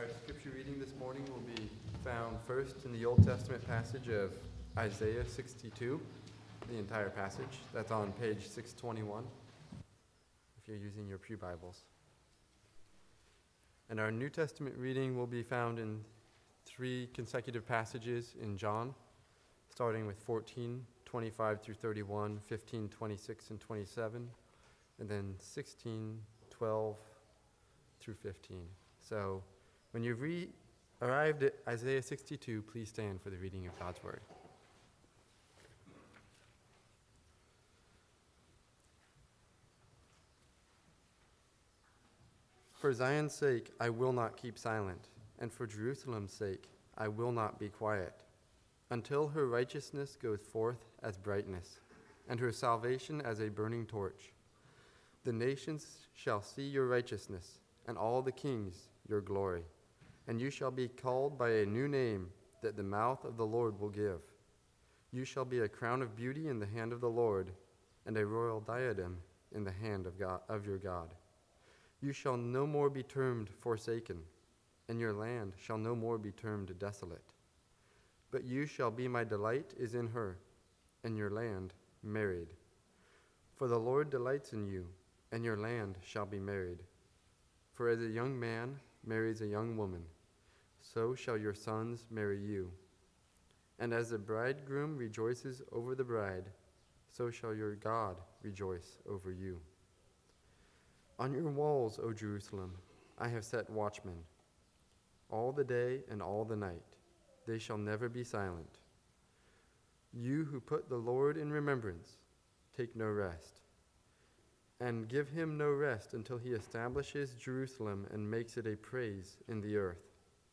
Our scripture reading this morning will be found first in the Old Testament passage of Isaiah 62, the entire passage. That's on page 621, if you're using your Pew Bibles. And our New Testament reading will be found in 3 consecutive passages in John, starting with 14:25 through 31, 15:26 and 27, and then 16:12 through 15. So when you've arrived at Isaiah 62, please stand for the reading of God's word. For Zion's sake, I will not keep silent, and for Jerusalem's sake, I will not be quiet, until her righteousness goes forth as brightness, and her salvation as a burning torch. The nations shall see your righteousness, and all the kings your glory. And you shall be called by a new name that the mouth of the Lord will give. You shall be a crown of beauty in the hand of the Lord, and a royal diadem in the hand of your God. You shall no more be termed forsaken, and your land shall no more be termed desolate. But you shall be my delight is in her, and your land married. For the Lord delights in you, and your land shall be married. For as a young man marries a young woman, so shall your sons marry you. And as the bridegroom rejoices over the bride, so shall your God rejoice over you. On your walls, O Jerusalem, I have set watchmen. All the day and all the night, they shall never be silent. You who put the Lord in remembrance, take no rest. And give him no rest until he establishes Jerusalem and makes it a praise in the earth.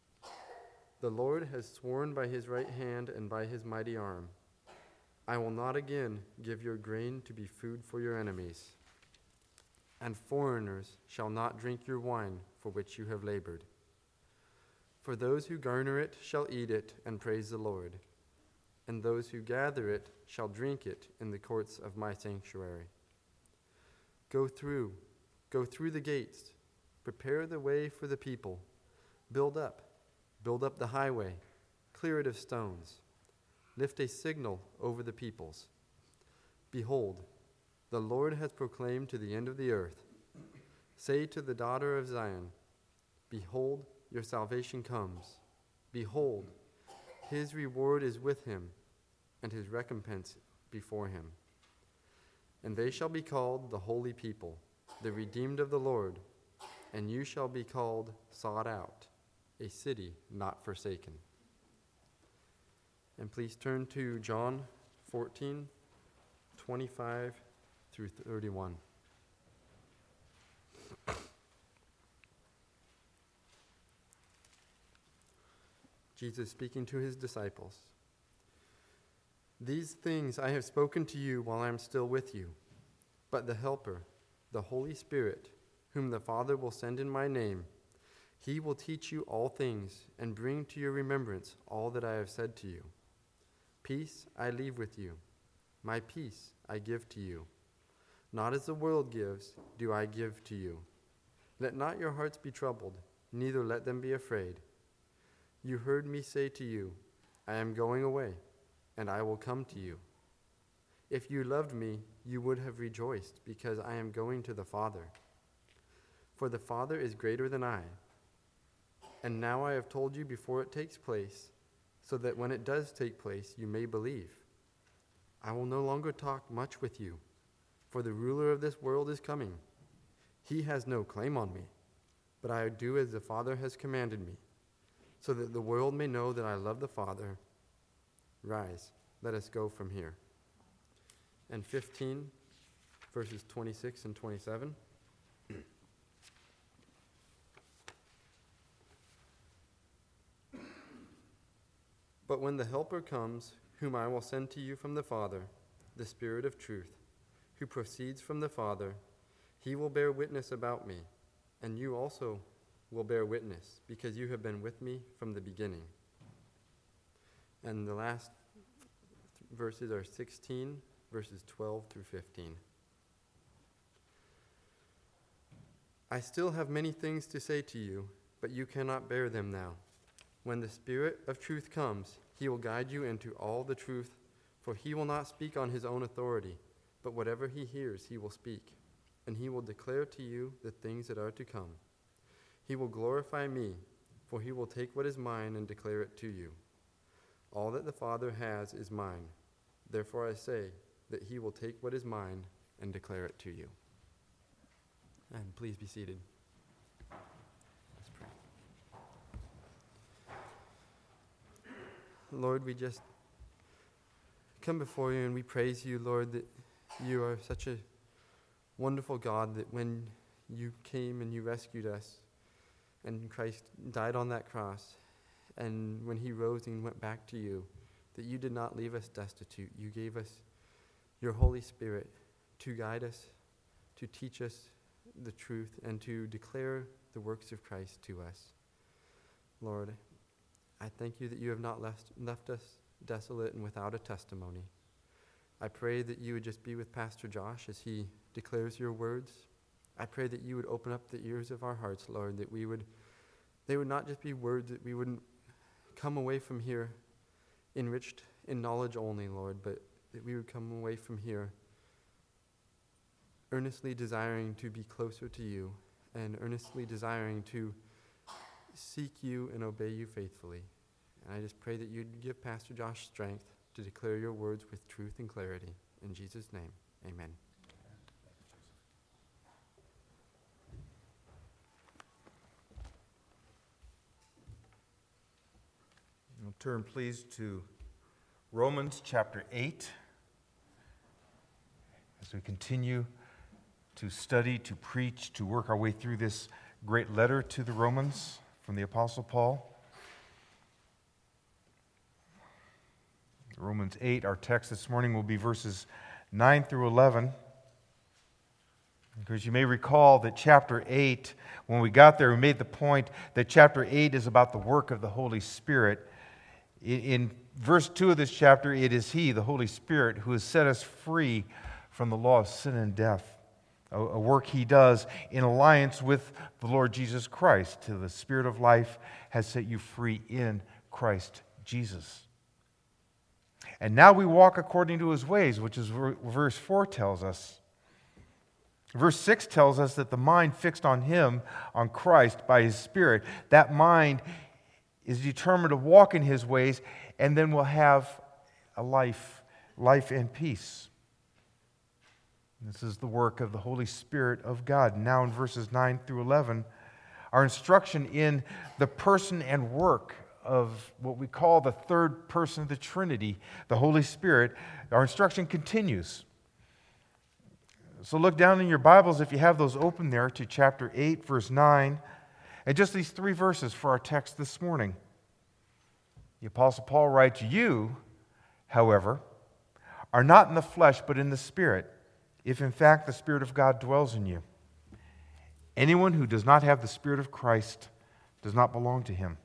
The Lord has sworn by his right hand and by his mighty arm, I will not again give your grain to be food for your enemies, and foreigners shall not drink your wine for which you have labored. For those who garner it shall eat it and praise the Lord, and those who gather it shall drink it in the courts of my sanctuary. Go through the gates, prepare the way for the people, build up the highway, clear it of stones, lift a signal over the peoples. Behold, the Lord has proclaimed to the end of the earth, say to the daughter of Zion, behold, your salvation comes. Behold, his reward is with him, and his recompense before him. And they shall be called the holy people, the redeemed of the Lord, and you shall be called sought out, a city not forsaken. And please turn to John 14:25 through 31. Jesus speaking to his disciples. These things I have spoken to you while I am still with you. But the Helper, the Holy Spirit, whom the Father will send in my name, he will teach you all things and bring to your remembrance all that I have said to you. Peace I leave with you. My peace I give to you. Not as the world gives, do I give to you. Let not your hearts be troubled, neither let them be afraid. You heard me say to you, I am going away, and I will come to you. If you loved me, you would have rejoiced, because I am going to the Father. For the Father is greater than I. And now I have told you before it takes place, so that when it does take place, you may believe. I will no longer talk much with you, for the ruler of this world is coming. He has no claim on me, but I do as the Father has commanded me, so that the world may know that I love the Father. Rise, let us go from here. And 15, verses 26 and 27. But when the Helper comes, whom I will send to you from the Father, the Spirit of truth, who proceeds from the Father, he will bear witness about me, and you also will bear witness, because you have been with me from the beginning. And the last verses are 16, verses 12 through 15. I still have many things to say to you, but you cannot bear them now. When the Spirit of truth comes, he will guide you into all the truth, for he will not speak on his own authority, but whatever he hears he will speak, and he will declare to you the things that are to come. He will glorify me, for he will take what is mine and declare it to you. All that the Father has is mine. Therefore I say that he will take what is mine and declare it to you. And please be seated. Let's pray. Lord, we just come before you and we praise you, Lord, that you are such a wonderful God, that when you came and you rescued us, and Christ died on that cross, and when he rose and went back to you, that you did not leave us destitute. You gave us your Holy Spirit to guide us, to teach us the truth, and to declare the works of Christ to us. Lord, I thank you that you have not left us desolate and without a testimony. I pray that you would just be with Pastor Josh as he declares your words. I pray that you would open up the ears of our hearts, Lord, that they would not just be words, that we wouldn't come away from here enriched in knowledge only, Lord, but that we would come away from here earnestly desiring to be closer to you and earnestly desiring to seek you and obey you faithfully. And I just pray that you'd give Pastor Josh strength to declare your words with truth and clarity. In Jesus' name, amen. We'll turn, please, to Romans chapter 8 as we continue to study, to preach, to work our way through this great letter to the Romans from the Apostle Paul. Romans 8, our text this morning will be verses 9 through 11. Because you may recall that chapter 8, when we got there, we made the point that chapter 8 is about the work of the Holy Spirit. In verse 2 of this chapter, it is He, the Holy Spirit, who has set us free from the law of sin and death. A work He does in alliance with the Lord Jesus Christ. The Spirit of life has set you free in Christ Jesus. And now we walk according to His ways, which is what verse 4 tells us. Verse 6 tells us that the mind fixed on Him, on Christ, by His Spirit, that mind is determined to walk in His ways, and then will have a life and peace. This is the work of the Holy Spirit of God. Now in verses 9 through 11, our instruction in the person and work of what we call the third person of the Trinity, the Holy Spirit, our instruction continues. So look down in your Bibles, if you have those open there, to chapter 8, verse 9, and just these 3 verses for our text this morning. The Apostle Paul writes, "You, however, are not in the flesh, but in the Spirit, if in fact the Spirit of God dwells in you. Anyone who does not have the Spirit of Christ does not belong to Him.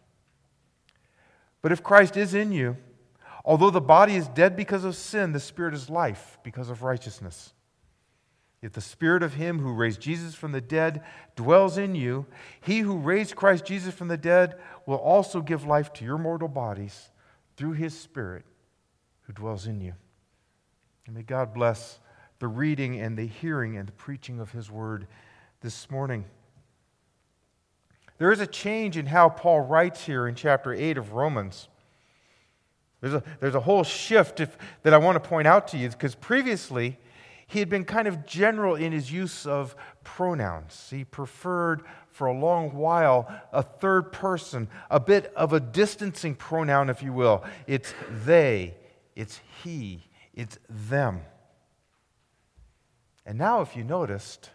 But if Christ is in you, although the body is dead because of sin, the Spirit is life because of righteousness. If the Spirit of Him who raised Jesus from the dead dwells in you, He who raised Christ Jesus from the dead will also give life to your mortal bodies through His Spirit who dwells in you." And may God bless the reading and the hearing and the preaching of His word this morning. There is a change in how Paul writes here in chapter 8 of Romans. There's a whole shift that I want to point out to you, because previously he had been kind of general in his use of pronouns. He preferred for a long while a third person, a bit of a distancing pronoun, if you will. It's they, it's he, it's them. And now, if you noticed,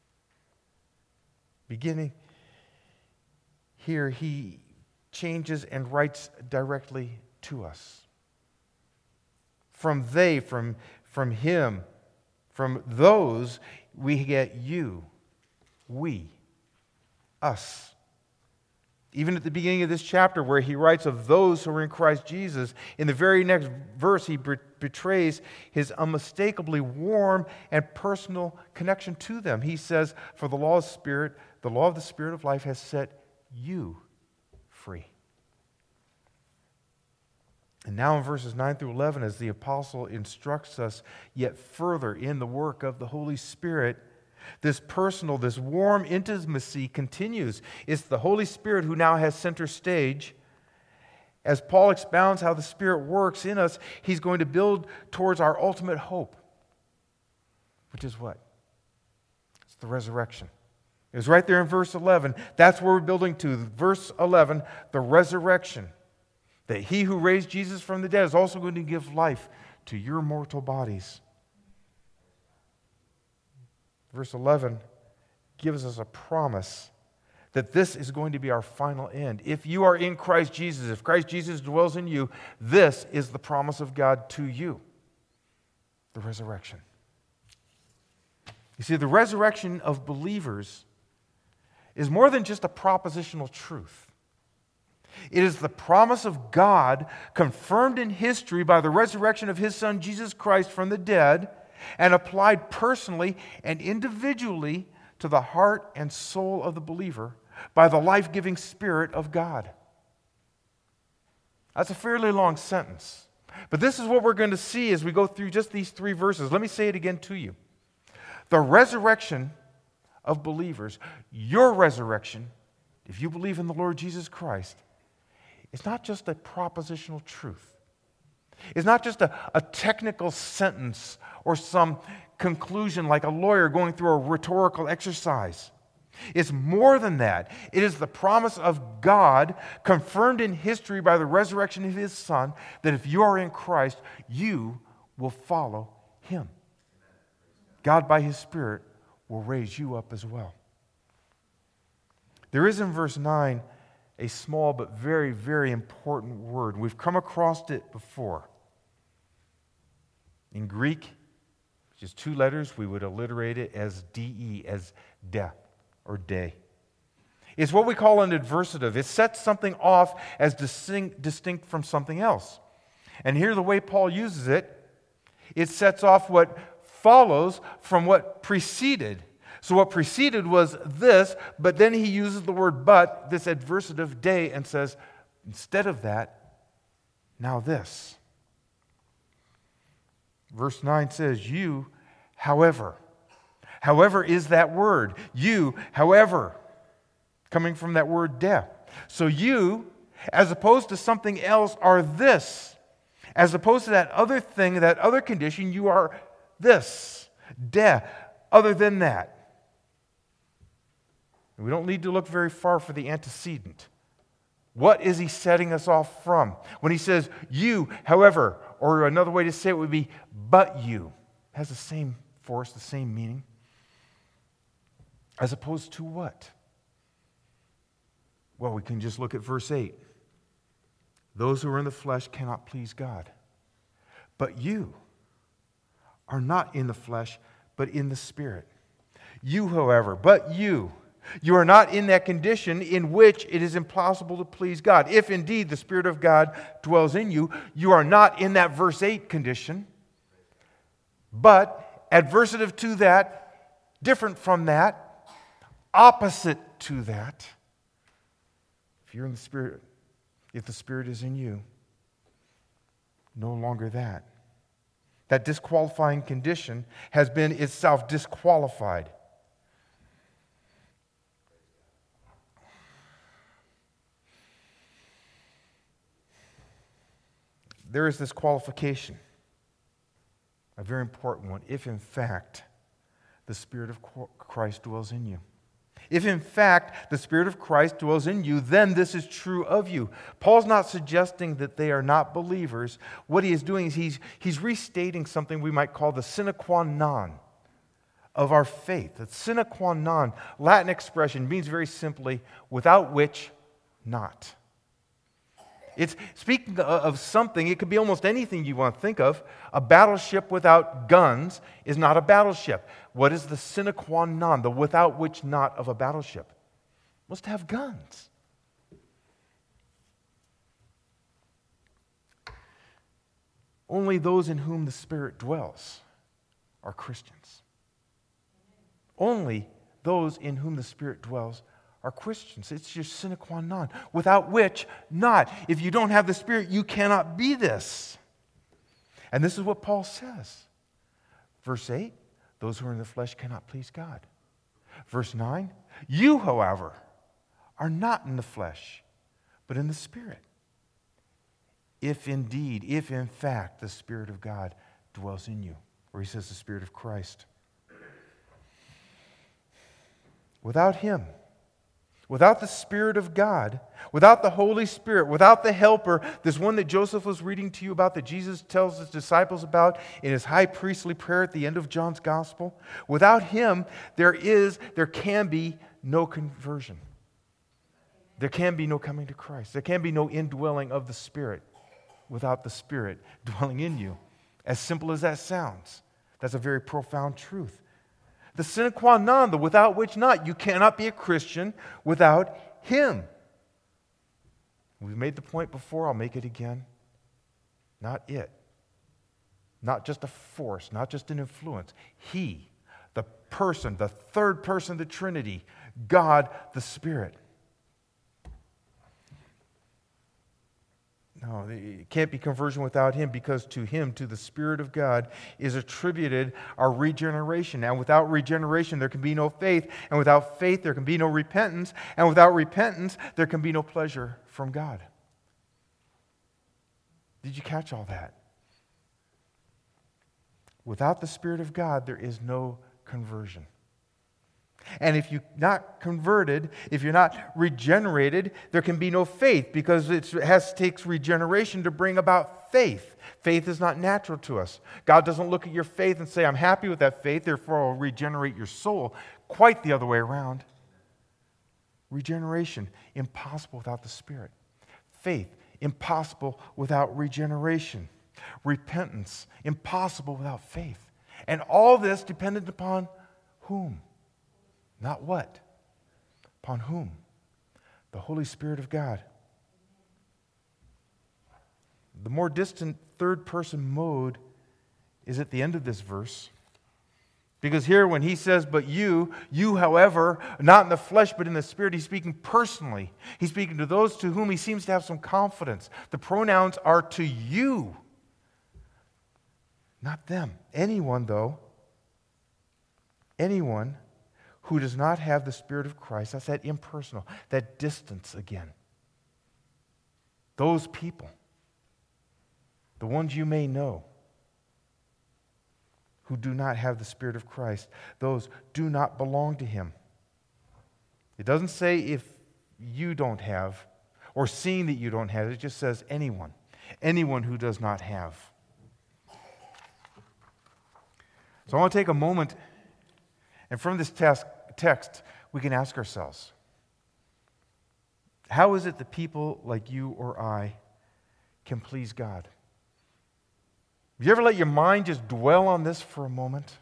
beginning here, he changes and writes directly to us. From they, from him, from those, we get you, we, us. Even at the beginning of this chapter, where he writes of those who are in Christ Jesus, in the very next verse, he betrays his unmistakably warm and personal connection to them. He says, "For the law of the Spirit of life has set you free. And now in verses 9 through 11, as the apostle instructs us yet further in the work of the Holy Spirit, this personal, this warm intimacy continues. It's the Holy Spirit who now has center stage. As Paul expounds how the Spirit works in us, he's going to build towards our ultimate hope, which is what? It's the resurrection. It was right there in verse 11. That's where we're building to. Verse 11, the resurrection. That he who raised Jesus from the dead is also going to give life to your mortal bodies. Verse 11 gives us a promise that this is going to be our final end. If you are in Christ Jesus, if Christ Jesus dwells in you, this is the promise of God to you, the resurrection. You see, the resurrection of believers is more than just a propositional truth. It is the promise of God confirmed in history by the resurrection of His Son, Jesus Christ, from the dead, and applied personally and individually to the heart and soul of the believer by the life-giving Spirit of God. That's a fairly long sentence. But this is what we're going to see as we go through just these 3 verses. Let me say it again to you. The resurrection of believers, your resurrection, if you believe in the Lord Jesus Christ, it's not just a propositional truth. It's not just a technical sentence or some conclusion like a lawyer going through a rhetorical exercise. It's more than that. It is the promise of God confirmed in history by the resurrection of His Son that if you are in Christ, you will follow Him. God, by His Spirit, will raise you up as well. There is in verse 9 a small but very, very important word. We've come across it before. In Greek, which is 2 letters, we would alliterate it as de, as de, or day. It's what we call an adversative. It sets something off as distinct from something else. And here the way Paul uses it, it sets off what follows from what preceded. So what preceded was this, but then he uses the word but, this adversative day, and says, instead of that, now this. Verse 9 says, you, however. However is that word. You, however. Coming from that word de. So you, as opposed to something else, are this. As opposed to that other thing, that other condition, you are this. De. Other than that. We don't need to look very far for the antecedent. What is he setting us off from? When he says, you, however, or another way to say it would be, but you, it has the same force, the same meaning. As opposed to what? Well, we can just look at verse 8. Those who are in the flesh cannot please God. But you are not in the flesh, but in the Spirit. You, however, but you are not in that condition in which it is impossible to please God. If indeed the Spirit of God dwells in you, you are not in that verse 8 condition. But adversative to that, different from that, opposite to that. If you're in the Spirit, if the Spirit is in you, no longer that. That disqualifying condition has been itself disqualified. There is this qualification, a very important one, if in fact the Spirit of Christ dwells in you. If in fact the Spirit of Christ dwells in you, then this is true of you. Paul's not suggesting that they are not believers. What he is doing is he's restating something we might call the sine qua non of our faith. The sine qua non, Latin expression, means very simply, without which not. It's speaking of something, it could be almost anything you want to think of. A battleship without guns is not a battleship. What is the sine qua non, the without which not of a battleship? It must have guns. Only those in whom the Spirit dwells are Christians. Only those in whom the Spirit dwells are Christians. It's your sine qua non. Without which, not. If you don't have the Spirit, you cannot be this. And this is what Paul says. Verse 8, those who are in the flesh cannot please God. Verse 9, you, however, are not in the flesh, but in the Spirit. If in fact, the Spirit of God dwells in you. Or he says the Spirit of Christ. Without Him, without the Spirit of God, without the Holy Spirit, without the Helper, this one that Joseph was reading to you about, that Jesus tells his disciples about in his high priestly prayer at the end of John's Gospel, without Him, there can be no conversion. There can be no coming to Christ. There can be no indwelling of the Spirit without the Spirit dwelling in you. As simple as that sounds, that's a very profound truth. The sine qua non, the without which not. You cannot be a Christian without Him. We've made the point before, I'll make it again. Not it. Not just a force, not just an influence. He, the person, the third person of the Trinity, God the Spirit. No, it can't be conversion without Him, because to Him, to the Spirit of God, is attributed our regeneration. And without regeneration, there can be no faith. And without faith, there can be no repentance. And without repentance, there can be no pleasure from God. Did you catch all that? Without the Spirit of God, there is no conversion. And if you're not converted, if you're not regenerated, there can be no faith, because it takes regeneration to bring about faith. Faith is not natural to us. God doesn't look at your faith and say, I'm happy with that faith, therefore I'll regenerate your soul. Quite the other way around. Regeneration, impossible without the Spirit. Faith, impossible without regeneration. Repentance, impossible without faith. And all this dependent upon whom? Not what? Upon whom? The Holy Spirit of God. The more distant third person mode is at the end of this verse. Because here when he says, but you, however, not in the flesh but in the Spirit, he's speaking personally. He's speaking to those to whom he seems to have some confidence. The pronouns are to you, not them. Anyone, though, anyone who does not have the Spirit of Christ, that's that impersonal, that distance again. Those people, the ones you may know, who do not have the Spirit of Christ, those do not belong to Him. It doesn't say if you don't have, or seeing that you don't have, it just says anyone who does not have. So I want to take a moment, and from this text, we can ask ourselves, how is it that people like you or I can please God? Have you ever let your mind just dwell on this for a moment?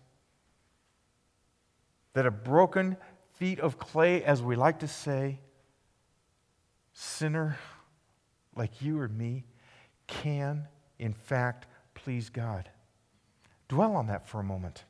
That a broken feet of clay, as we like to say, sinner like you or me, can, in fact, please God. Dwell on that for a moment.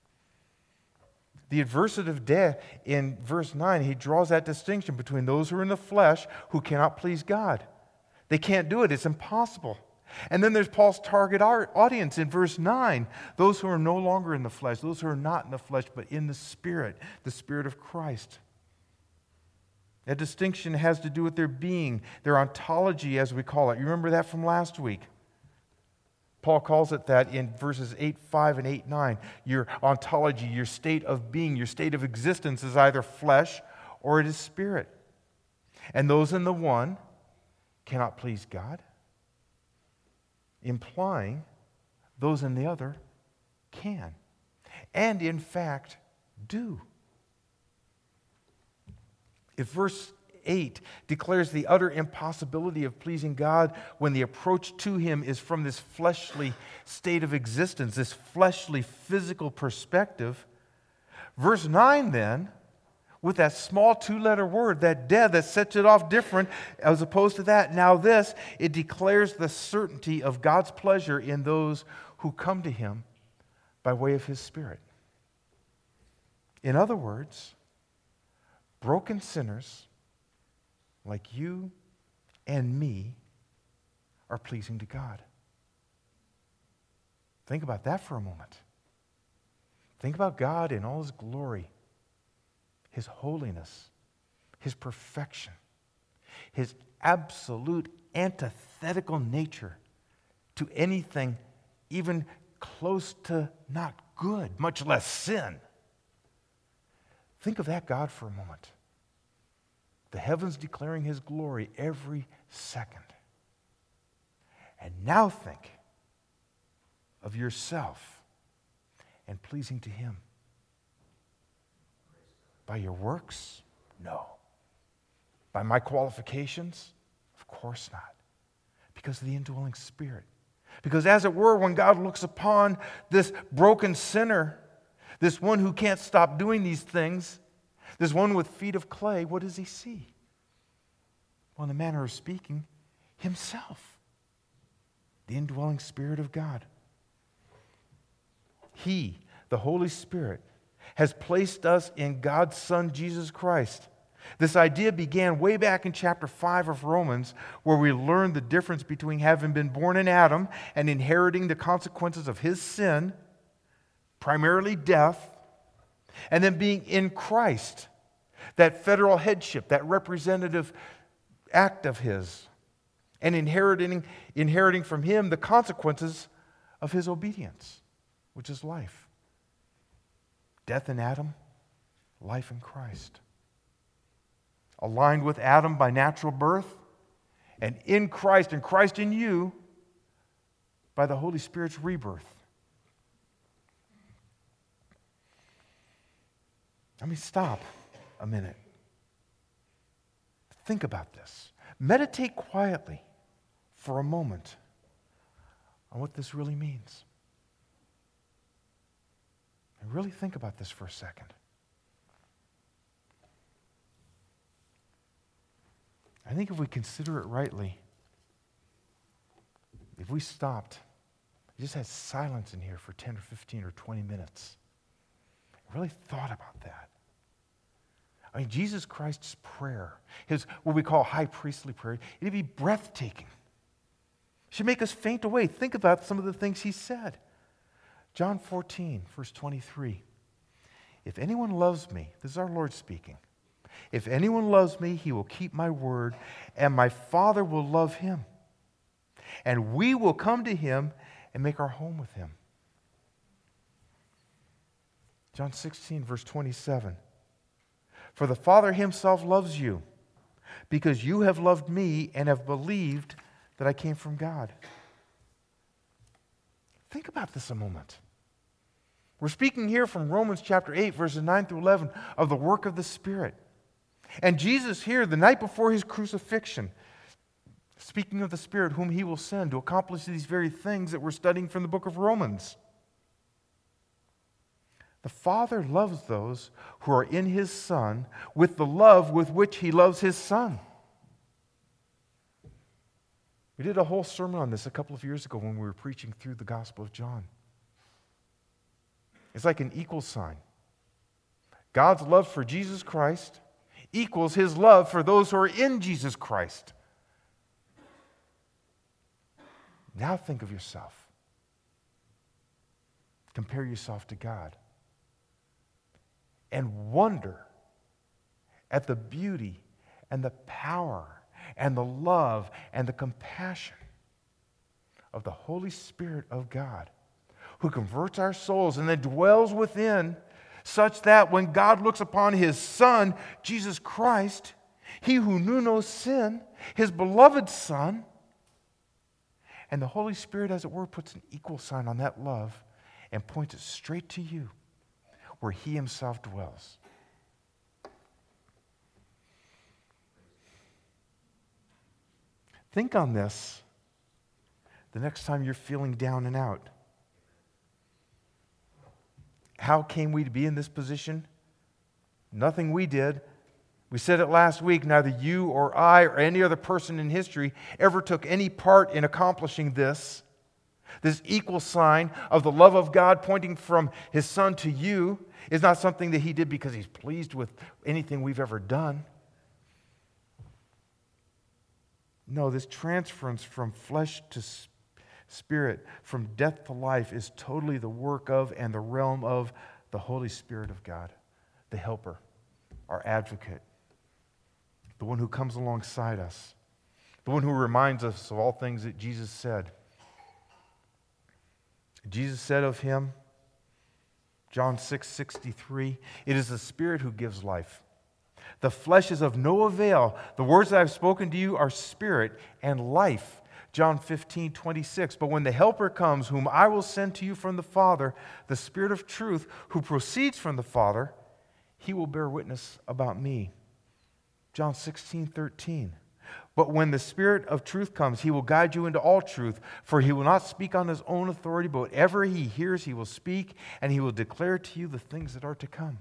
The adversative de in verse 9, he draws that distinction between those who are in the flesh who cannot please God. They can't do it. It's impossible. And then there's Paul's target audience in verse 9. Those who are no longer in the flesh, those who are not in the flesh, but in the Spirit of Christ. That distinction has to do with their being, their ontology, as we call it. You remember that from last week? Paul calls it that in verses 8:5 and 8:9. Your ontology, your state of being, your state of existence is either flesh or it is spirit. And those in the one cannot please God, implying those in the other can, and in fact do. If verse 8 declares the utter impossibility of pleasing God when the approach to Him is from this fleshly state of existence, this fleshly physical perspective, verse 9 then, with that small two-letter word, that dead, that sets it off different, as opposed to that, now this, it declares the certainty of God's pleasure in those who come to Him by way of His Spirit. In other words, broken sinners like you and me are pleasing to God. Think about that for a moment. Think about God in all His glory, His holiness, His perfection, His absolute antithetical nature to anything even close to not good, much less sin. Think of that God for a moment. The heavens declaring His glory every second. And now think of yourself and pleasing to Him. By your works? No. By my qualifications? Of course not. Because of the indwelling Spirit. Because as it were, when God looks upon this broken sinner, this one who can't stop doing these things, this one with feet of clay, what does He see? Well, in the manner of speaking, Himself. The indwelling Spirit of God. He, the Holy Spirit, has placed us in God's Son, Jesus Christ. This idea began way back in chapter 5 of Romans, where we learned the difference between having been born in Adam and inheriting the consequences of his sin, primarily death, and then being in Christ, that federal headship, that representative act of His, and inheriting from Him the consequences of His obedience, which is life. Death in Adam, life in Christ. Aligned with Adam by natural birth, and in Christ, and Christ in you, by the Holy Spirit's rebirth. Let me stop a minute. Think about this. Meditate quietly for a moment on what this really means. And really think about this for a second. I think if we consider it rightly, if we stopped, just had silence in here for 10 or 15 or 20 minutes, really thought about that. I mean, Jesus Christ's prayer, His what we call high priestly prayer, it'd be breathtaking. It should make us faint away. Think about some of the things He said. John 14, verse 23. If anyone loves me, this is our Lord speaking. If anyone loves me, he will keep my word, and my Father will love him. And we will come to him and make our home with him. John 16, verse 27. For the Father Himself loves you, because you have loved me and have believed that I came from God. Think about this a moment. We're speaking here from Romans chapter 8, verses 9 through 11, of the work of the Spirit. And Jesus here, the night before His crucifixion, speaking of the Spirit whom He will send to accomplish these very things that we're studying from the book of Romans. The Father loves those who are in His Son with the love with which He loves His Son. We did a whole sermon on this a couple of years ago when we were preaching through the Gospel of John. It's like an equal sign. God's love for Jesus Christ equals His love for those who are in Jesus Christ. Now think of yourself. Compare yourself to God. And wonder at the beauty and the power and the love and the compassion of the Holy Spirit of God, who converts our souls and then dwells within, such that when God looks upon His Son, Jesus Christ, He who knew no sin, His beloved Son, and the Holy Spirit, as it were, puts an equal sign on that love and points it straight to you, where He Himself dwells. Think on this the next time you're feeling down and out. How came we to be in this position? Nothing we did. We said it last week, neither you or I or any other person in history ever took any part in accomplishing this equal sign of the love of God pointing from His Son to you. It's not something that he did because he's pleased with anything we've ever done. No, this transference from flesh to spirit, from death to life, is totally the work of and the realm of the Holy Spirit of God, the helper, our advocate, the one who comes alongside us, the one who reminds us of all things that Jesus said. Jesus said of him, John 6:63, "It is the Spirit who gives life. The flesh is of no avail. The words that I have spoken to you are spirit and life." John 15:26, "But when the Helper comes, whom I will send to you from the Father, the Spirit of truth, who proceeds from the Father, he will bear witness about me." John 16:13, "But when the Spirit of truth comes, he will guide you into all truth, for he will not speak on his own authority, but whatever he hears he will speak, and he will declare to you the things that are to come."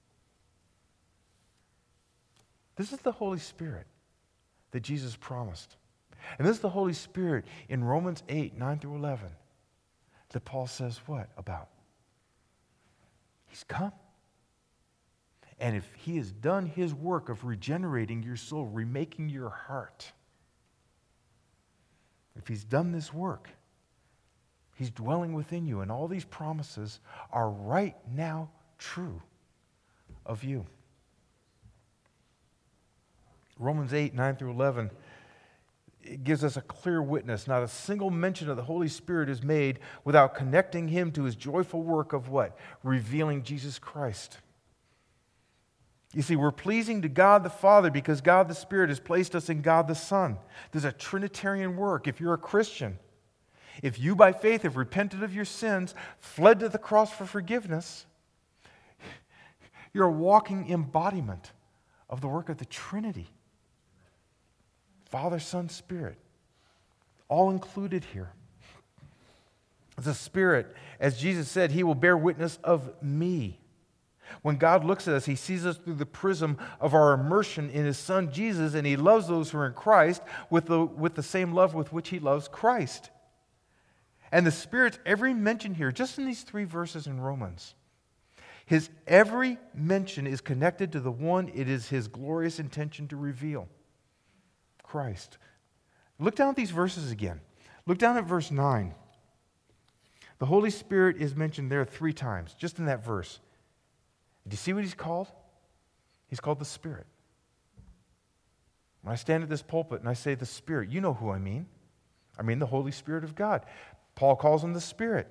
This is the Holy Spirit that Jesus promised. And this is the Holy Spirit in Romans 8:9-11 that Paul says what about? He's come. And if he has done his work of regenerating your soul, remaking your heart, if he's done this work, he's dwelling within you, and all these promises are right now true of you. Romans 8:9-11 it gives us a clear witness. Not a single mention of the Holy Spirit is made without connecting him to his joyful work of what? Revealing Jesus Christ. You see, we're pleasing to God the Father because God the Spirit has placed us in God the Son. There's a Trinitarian work. If you're a Christian, if you by faith have repented of your sins, fled to the cross for forgiveness, you're a walking embodiment of the work of the Trinity. Father, Son, Spirit, all included here. The Spirit, as Jesus said, he will bear witness of me. When God looks at us, he sees us through the prism of our immersion in his Son, Jesus, and he loves those who are in Christ with the same love with which he loves Christ. And the Spirit's every mention here, just in these 3 verses in Romans, his every mention is connected to the one it is his glorious intention to reveal, Christ. Look down at these verses again. Look down at verse 9. The Holy Spirit is mentioned there 3 times, just in that verse. Do you see what he's called? He's called the Spirit. When I stand at this pulpit and I say the Spirit, you know who I mean. I mean the Holy Spirit of God. Paul calls him the Spirit.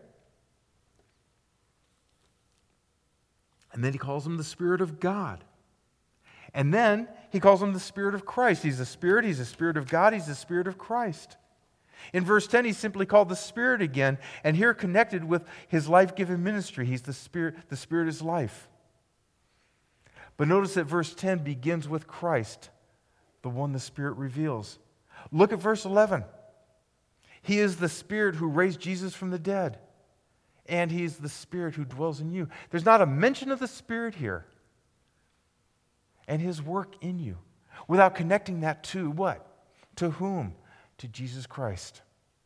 And then he calls him the Spirit of God. And then he calls him the Spirit of Christ. He's the Spirit of God, he's the Spirit of Christ. In verse 10, he's simply called the Spirit again, and here connected with his life-giving ministry. He's the Spirit is life. But notice that verse 10 begins with Christ, the one the Spirit reveals. Look at verse 11. He is the Spirit who raised Jesus from the dead, and he is the Spirit who dwells in you. There's not a mention of the Spirit here and his work in you without connecting that to what? To whom? To Jesus Christ.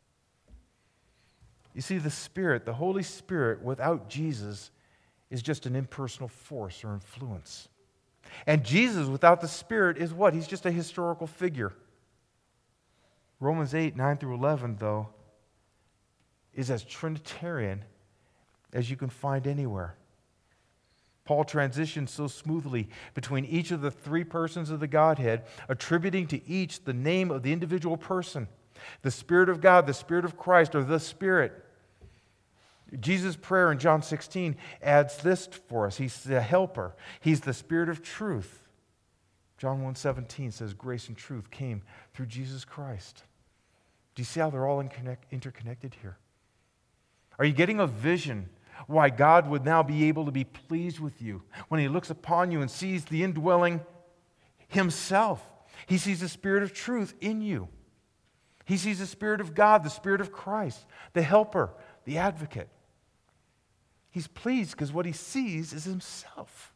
You see, the Spirit, the Holy Spirit, without Jesus is just an impersonal force or influence. And Jesus, without the Spirit, is what? He's just a historical figure. Romans 8:9-11, though, is as Trinitarian as you can find anywhere. Paul transitions so smoothly between each of the 3 persons of the Godhead, attributing to each the name of the individual person. The Spirit of God, the Spirit of Christ, or the Spirit. Jesus' prayer in John 16 adds this for us. He's the helper. He's the Spirit of truth. John 1:17 says grace and truth came through Jesus Christ. Do you see how they're all interconnected here? Are you getting a vision why God would now be able to be pleased with you when he looks upon you and sees the indwelling himself? He sees the Spirit of truth in you. He sees the Spirit of God, the Spirit of Christ, the helper, the advocate. He's pleased because what he sees is himself.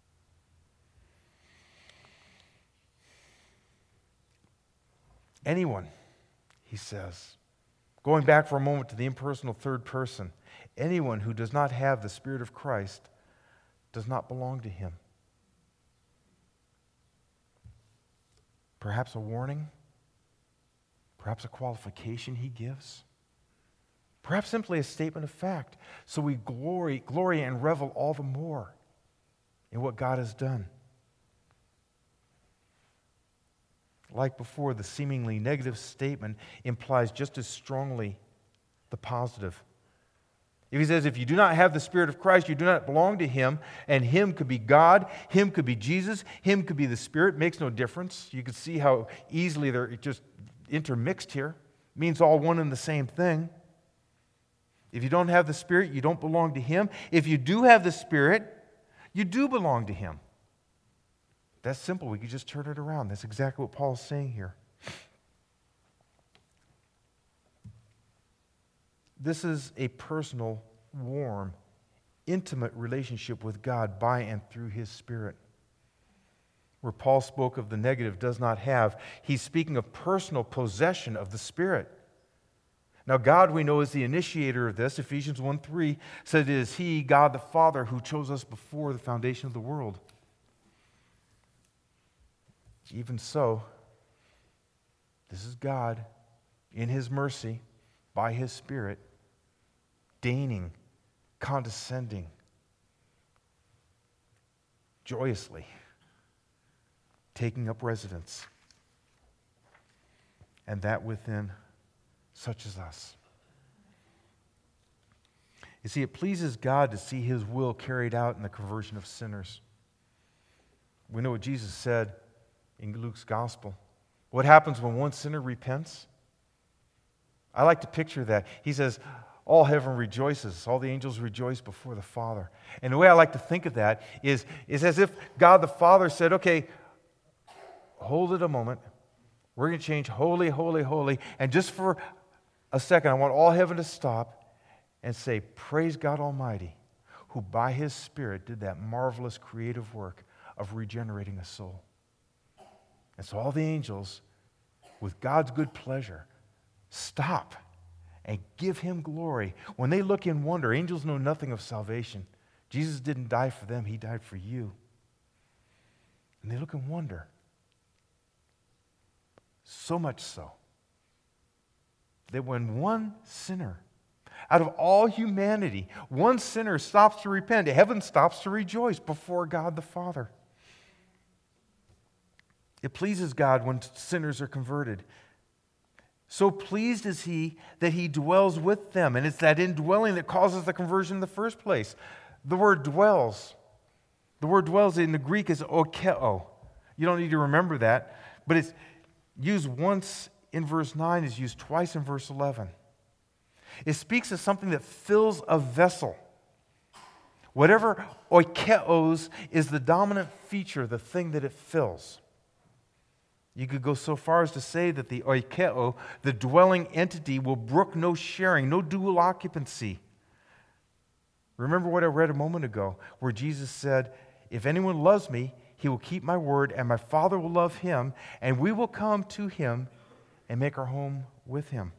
Anyone, he says, going back for a moment to the impersonal 3rd person, anyone who does not have the Spirit of Christ does not belong to him. Perhaps a warning, perhaps a qualification he gives, perhaps simply a statement of fact, so we glory and revel all the more in what God has done. Like before, the seemingly negative statement implies just as strongly the positive. If he says, if you do not have the Spirit of Christ, you do not belong to him, and him could be God, him could be Jesus, him could be the Spirit, makes no difference. You can see how easily they're just intermixed here. It means all one and the same thing. If you don't have the Spirit, you don't belong to him. If you do have the Spirit, you do belong to him. That's simple. We could just turn it around. That's exactly what Paul's saying here. This is a personal, warm, intimate relationship with God by and through his Spirit. Where Paul spoke of the negative does not have, he's speaking of personal possession of the Spirit. Now, God, we know, is the initiator of this. Ephesians 1:3 says it is he, God the Father, who chose us before the foundation of the world. Even so, this is God, in his mercy, by his Spirit, deigning, condescending, joyously taking up residence, and that within such as us. You see, it pleases God to see his will carried out in the conversion of sinners. We know what Jesus said in Luke's gospel. What happens when one sinner repents? I like to picture that. He says, all heaven rejoices, all the angels rejoice before the Father. And the way I like to think of that is as if God the Father said, okay, hold it a moment. We're going to change holy, holy, holy. And just for a second, I want all heaven to stop and say, praise God Almighty, who by his Spirit did that marvelous creative work of regenerating a soul. And so all the angels, with God's good pleasure, stop and give him glory. When they look in wonder, angels know nothing of salvation. Jesus didn't die for them, he died for you. And they look in wonder. So much so that when one sinner, out of all humanity, one sinner stops to repent, heaven stops to rejoice before God the Father. It pleases God when sinners are converted. So pleased is he that he dwells with them. And it's that indwelling that causes the conversion in the first place. The word dwells in the Greek is okeo. You don't need to remember that. But it's used once in verse 9, is used twice in verse 11. It speaks of something that fills a vessel. Whatever oikeos is the dominant feature, the thing that it fills. You could go so far as to say that the oikeo, the dwelling entity, will brook no sharing, no dual occupancy. Remember what I read a moment ago, where Jesus said, if anyone loves me, he will keep my word, and my Father will love him, and we will come to him and make our home with him.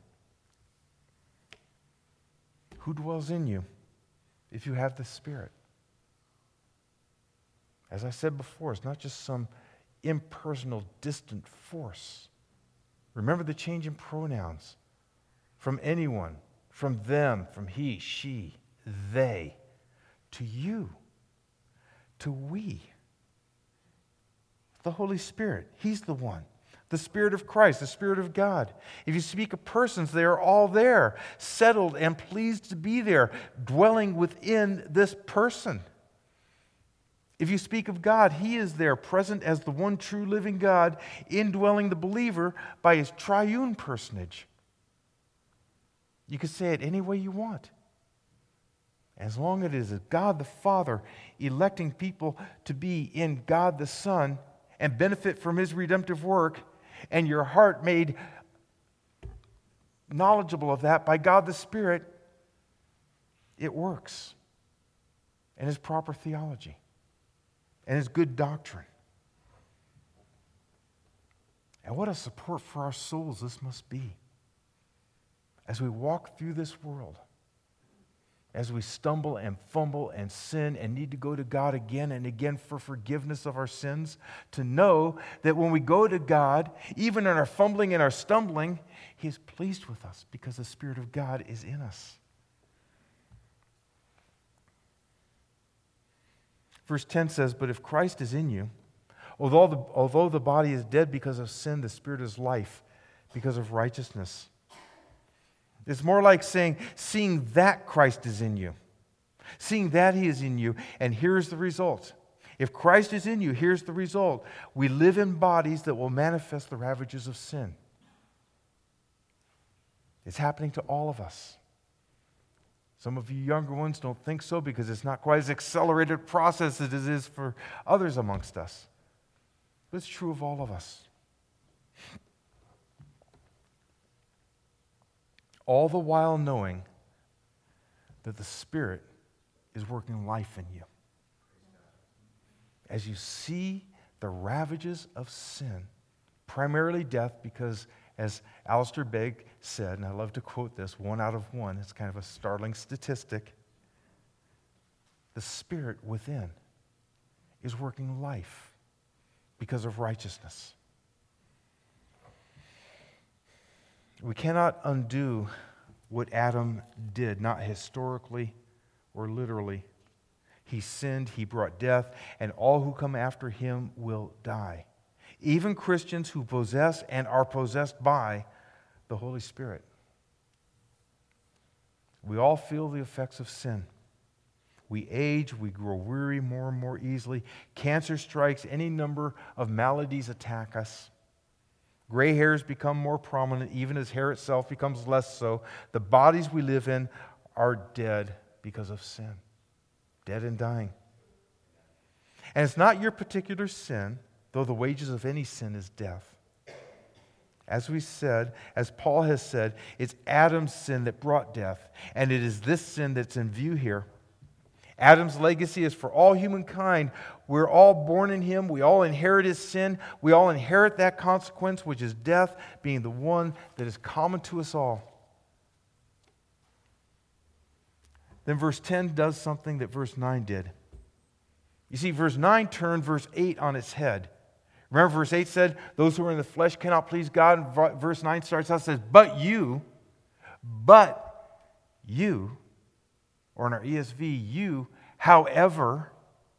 Who dwells in you if you have the Spirit? As I said before, it's not just some impersonal, distant force. Remember the change in pronouns. From anyone, from them, from he, she, they, to you, to we. The Holy Spirit, he's the one. The Spirit of Christ, the Spirit of God. If you speak of persons, they are all there, settled and pleased to be there, dwelling within this person. If you speak of God, he is there, present as the one true living God, indwelling the believer by his triune personage. You could say it any way you want. As long as it is God the Father electing people to be in God the Son and benefit from his redemptive work, and your heart made knowledgeable of that by God the Spirit, it works. And is proper theology. And is good doctrine. And what a support for our souls this must be as we walk through this world as we stumble and fumble and sin and need to go to God again and again for forgiveness of our sins, to know that when we go to God, even in our fumbling and our stumbling, He is pleased with us because the Spirit of God is in us. Verse 10 says, "But if Christ is in you, although the body is dead because of sin, the Spirit is life because of righteousness." It's more like seeing that Christ is in you. Seeing that He is in you. And here's the result. If Christ is in you, here's the result. We live in bodies that will manifest the ravages of sin. It's happening to all of us. Some of you younger ones don't think so because it's not quite as accelerated process as it is for others amongst us. But it's true of all of us. All the while knowing that the Spirit is working life in you. As you see the ravages of sin, primarily death, because as Alistair Begg said, and I love to quote this, 1 out of 1, it's kind of a startling statistic, the Spirit within is working life because of righteousness. We cannot undo what Adam did, not historically or literally. He sinned, he brought death, and all who come after him will die. Even Christians who possess and are possessed by the Holy Spirit. We all feel the effects of sin. We age, we grow weary more and more easily. Cancer strikes, any number of maladies attack us. Gray hairs become more prominent, even as hair itself becomes less so. The bodies we live in are dead because of sin. Dead and dying. And it's not your particular sin, though the wages of any sin is death. As we said, as Paul has said, it's Adam's sin that brought death, and it is this sin that's in view here. Adam's legacy is for all humankind. We're all born in him. We all inherit his sin. We all inherit that consequence, which is death, being the one that is common to us all. Then verse 10 does something that verse 9 did. You see, verse 9 turned verse 8 on its head. Remember, verse 8 said, those who are in the flesh cannot please God. And verse 9 starts out and says, but you, or in our ESV, you, however.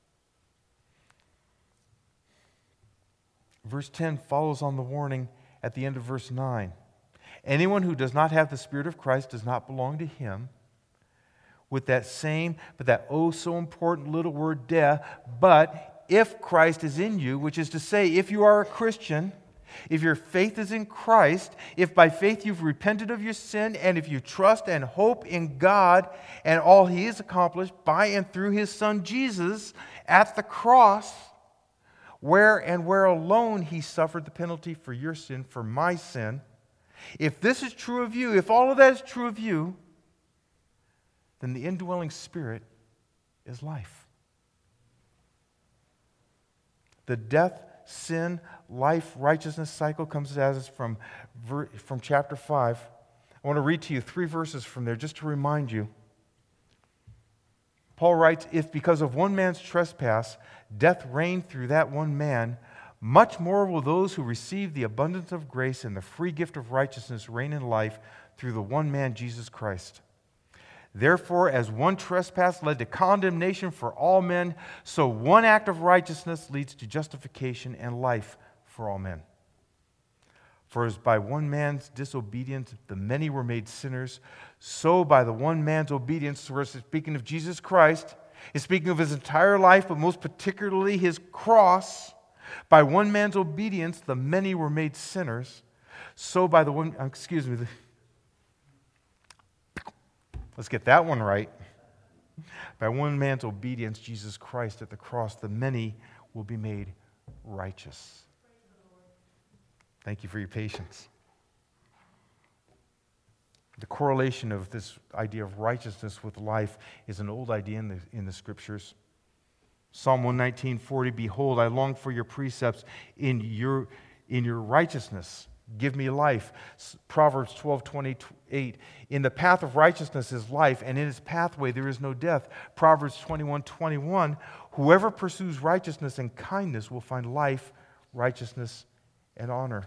Verse 10 follows on the warning at the end of verse 9. Anyone who does not have the Spirit of Christ does not belong to him. With that same, but that oh so important little word, de, but if Christ is in you, which is to say, if you are a Christian, if your faith is in Christ, if by faith you've repented of your sin, and if you trust and hope in God and all He has accomplished by and through His Son Jesus at the cross, where alone He suffered the penalty for your sin, for my sin, if this is true of you, if all of that is true of you, then the indwelling Spirit is life. The death, sin, life, righteousness cycle comes at us from chapter 5. I want to read to you 3 verses from there just to remind you. Paul writes, if because of one man's trespass death reigned through that one man, much more will those who receive the abundance of grace and the free gift of righteousness reign in life through the one man, Jesus Christ. Therefore, as one trespass led to condemnation for all men, so one act of righteousness leads to justification and life for all men. For as by one man's disobedience the many were made sinners, so by the one man's obedience, so we're speaking of Jesus Christ, is speaking of His entire life, but most particularly His cross, by one man's obedience the many were made sinners, so by the one, let's get that one right. By one man's obedience, Jesus Christ at the cross, the many will be made righteous. Thank you for your patience. The correlation of this idea of righteousness with life is an old idea in the Scriptures. Psalm 119:40, behold, I long for your precepts in your righteousness. give me life. Proverbs 12:28, in the path of righteousness is life, and in his pathway there is no death. Proverbs 21:21, whoever pursues righteousness and kindness will find life, righteousness, and honor.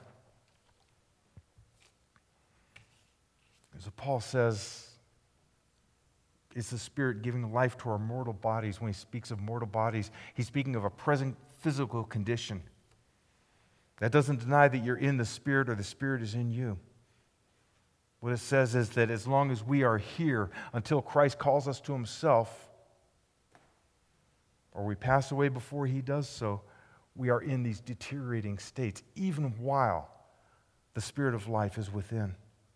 As Paul says, it's the Spirit giving life to our mortal bodies. When he speaks of mortal bodies, he's speaking of a present physical condition. That doesn't deny that you're in the Spirit or the Spirit is in you. What it says is that as long as we are here, until Christ calls us to himself, or we pass away before he does so, we are in these deteriorating states, even while the Spirit of life is within.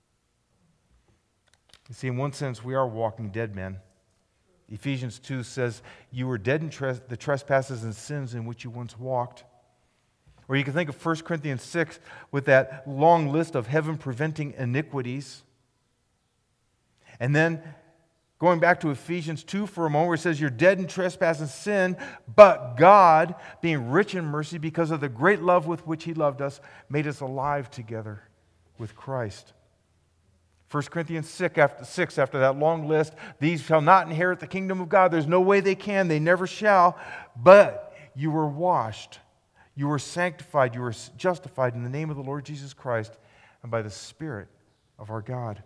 You see, in one sense, we are walking dead men. Ephesians 2 says, you were dead in the trespasses and sins in which you once walked. Or you can think of 1 Corinthians 6 with that long list of heaven-preventing iniquities. And then going back to Ephesians 2 for a moment, where it says, you're dead in trespass and sin, but God, being rich in mercy because of the great love with which he loved us, made us alive together with Christ. 1 Corinthians 6, after that long list, these shall not inherit the kingdom of God. There's no way they can. They never shall. But you were washed. You were sanctified. You were justified in the name of the Lord Jesus Christ and by the Spirit of our God.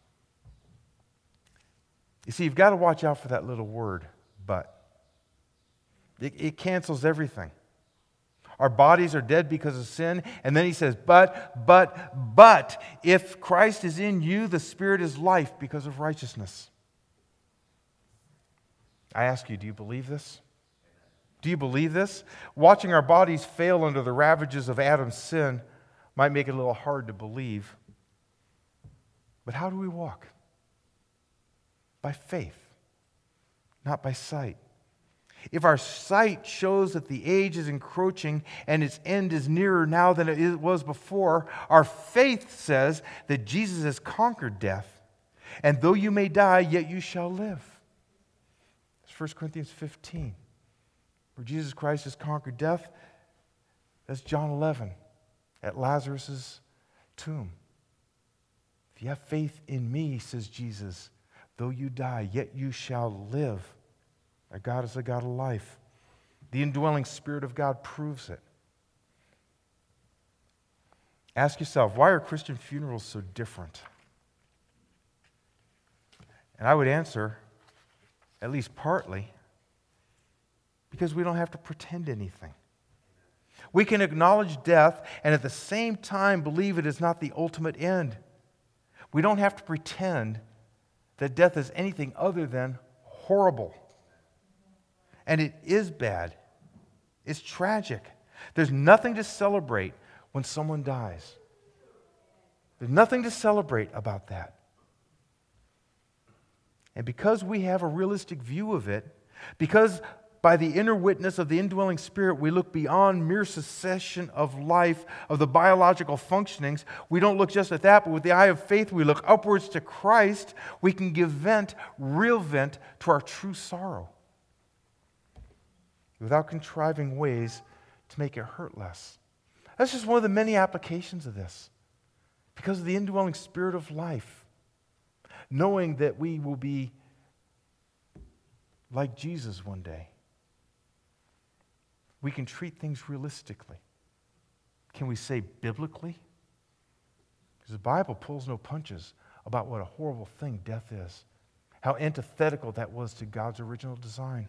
You see, you've got to watch out for that little word, but. It cancels everything. Our bodies are dead because of sin. And then he says, but, if Christ is in you, the Spirit is life because of righteousness. I ask you, do you believe this? Do you believe this? Watching our bodies fail under the ravages of Adam's sin might make it a little hard to believe. But how do we walk? By faith, not by sight. If our sight shows that the age is encroaching and its end is nearer now than it was before, our faith says that Jesus has conquered death. And though you may die, yet you shall live. It's 1 Corinthians 15. Where Jesus Christ has conquered death, that's John 11 at Lazarus' tomb. If you have faith in me, says Jesus, though you die, yet you shall live. Our God is a God of life. The indwelling Spirit of God proves it. Ask yourself, why are Christian funerals so different? And I would answer, at least partly, because we don't have to pretend anything. We can acknowledge death and at the same time believe it is not the ultimate end. We don't have to pretend that death is anything other than horrible. And it is bad. It's tragic. There's nothing to celebrate when someone dies. There's nothing to celebrate about that. And because we have a realistic view of it, because by the inner witness of the indwelling Spirit, we look beyond mere cessation of life, of the biological functionings. We don't look just at that, but with the eye of faith, we look upwards to Christ. We can give vent, real vent, to our true sorrow without contriving ways to make it hurt less. That's just one of the many applications of this. Because of the indwelling Spirit of life, knowing that we will be like Jesus one day, we can treat things realistically. Can we say biblically? Because the Bible pulls no punches about what a horrible thing death is. How antithetical that was to God's original design.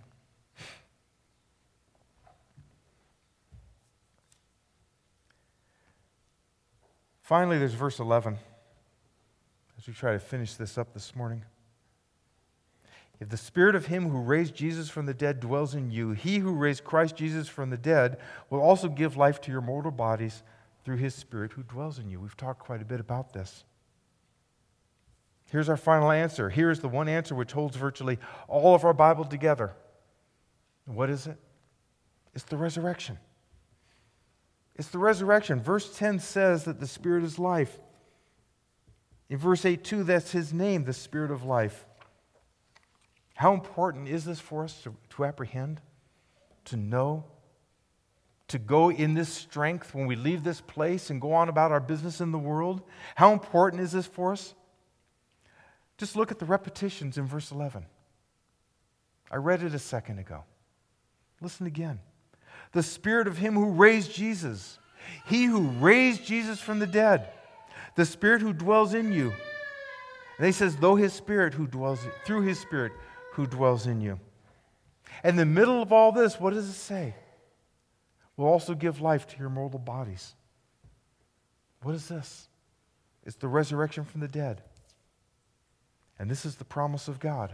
Finally, there's verse 11, as we try to finish this up this morning. If the Spirit of him who raised Jesus from the dead dwells in you, he who raised Christ Jesus from the dead will also give life to your mortal bodies through his Spirit who dwells in you. We've talked quite a bit about this. Here's our final answer. Here's the one answer which holds virtually all of our Bible together. What is it? It's the resurrection. It's the resurrection. Verse 10 says that the Spirit is life. In verse 8 too, that's his name, the Spirit of life. How important is this for us to apprehend, to know? to go in this strength when we leave this place and go on about our business in the world? How important is this for us? Just look at the repetitions in verse 11. I read it a second ago. Listen again. The Spirit of Him who raised Jesus, He who raised Jesus from the dead, the Spirit who dwells in you. And He says, through His Spirit who dwells in you. And in the middle of all this, what does it say? Will also give life to your mortal bodies. What is this? It's the resurrection from the dead. And this is the promise of God.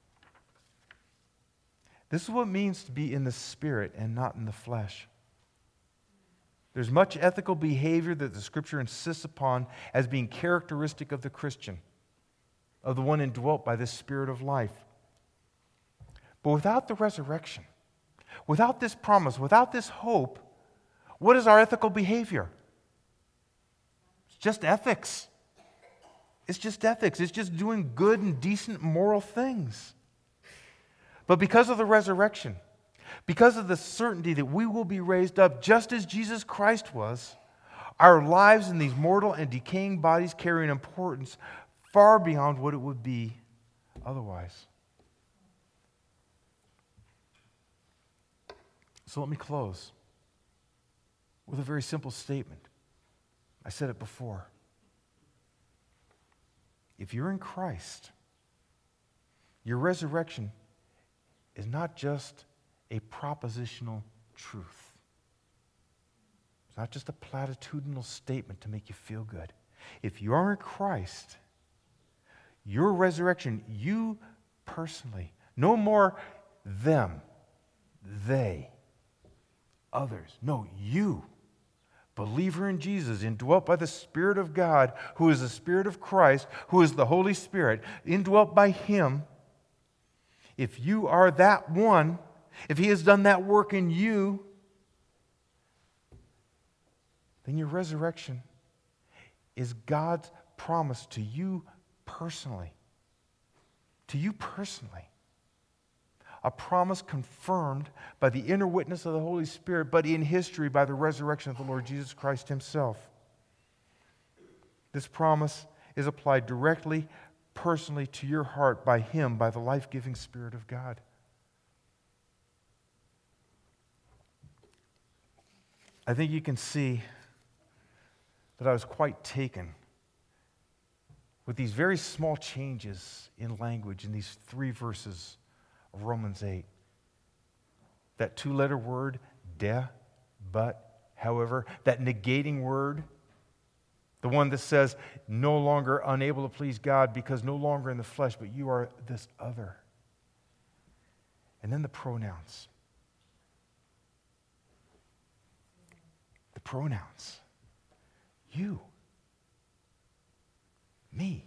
This is what it means to be in the Spirit and not in the flesh. There's much ethical behavior that the Scripture insists upon as being characteristic of the Christian, of the one indwelt by this Spirit of life. But without the resurrection, without this promise, without this hope, what is our ethical behavior? It's just ethics. It's just ethics. It's just doing good and decent moral things. But because of the resurrection, because of the certainty that we will be raised up just as Jesus Christ was, our lives in these mortal and decaying bodies carry an importance far beyond what it would be otherwise. So let me close with a very simple statement. I said it before. If you're in Christ, your resurrection is not just a propositional truth. It's not just a platitudinal statement to make you feel good. If you are in Christ, your resurrection, you personally, no more them, they, others. No, you, believer in Jesus, indwelt by the Spirit of God, who is the Spirit of Christ, who is the Holy Spirit, indwelt by Him. If you are that one, if He has done that work in you, then your resurrection is God's promise to you personally. To you personally. A promise confirmed by the inner witness of the Holy Spirit, but in history by the resurrection of the Lord Jesus Christ Himself. This promise is applied directly, personally to your heart by Him, by the life-giving Spirit of God. I think you can see that I was quite taken with these very small changes in language in these 3 verses of Romans 8. That 2-letter word, de, but, however, that negating word, the one that says no longer unable to please God because no longer in the flesh, but you are this other. And then the pronouns. The pronouns. You. Me.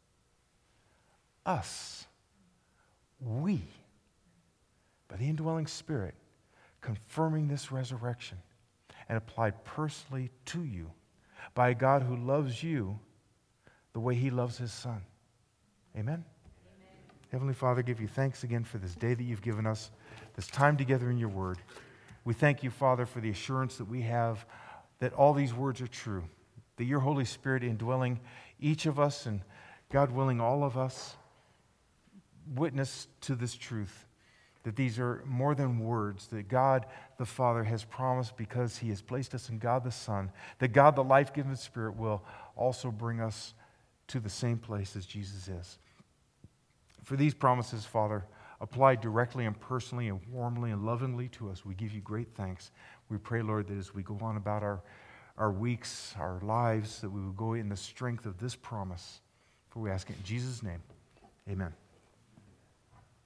Us. We. By the indwelling Spirit, confirming this resurrection and applied personally to you by a God who loves you the way He loves His Son. Amen? Amen. Heavenly Father, give you thanks again for this day that you've given us, this time together in your word. We thank you, Father, for the assurance that we have that all these words are true, that your Holy Spirit indwelling each of us and, God willing, all of us, witness to this truth, that these are more than words, that God the Father has promised because He has placed us in God the Son, that God the life-giving Spirit will also bring us to the same place as Jesus is. For these promises, Father, applied directly and personally and warmly and lovingly to us, we give you great thanks. We pray, Lord, that as we go on about our weeks, our lives, that we will go in the strength of this promise. For we ask it in Jesus' name. Amen.